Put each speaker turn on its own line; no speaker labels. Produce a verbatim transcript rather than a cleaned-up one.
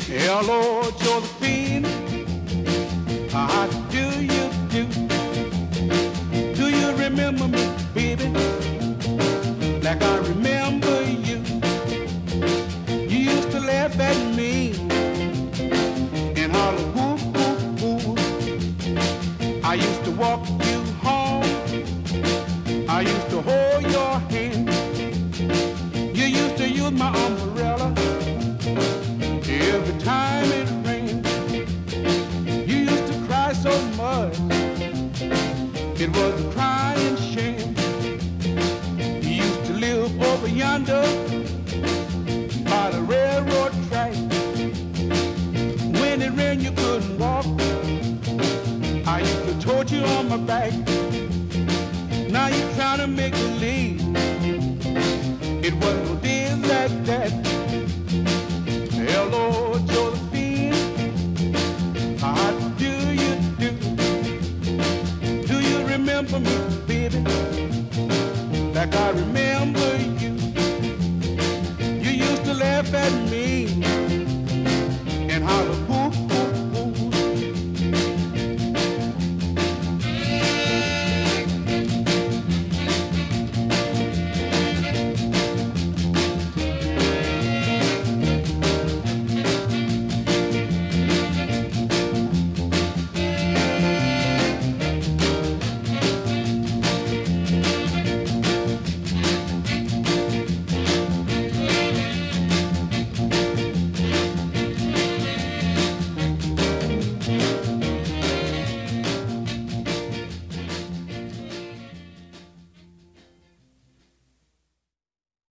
Hello, Josephine, how do you do? Do you remember me, baby, like I remember you? You used to laugh at me and holler, whoop, whoop, whoop. I used to walk you home. I used to hold your hand. You used to use my umbrella every time it rained. You used to cry so much, it was a crying shame. You used to live over yonder by the railroad track. When it rained you couldn't walk, I used to tote you on my back. Now you're trying to make believe it wasn't no days like that. Hello, Josephine, how do you do? Do you remember me, baby, like I remember?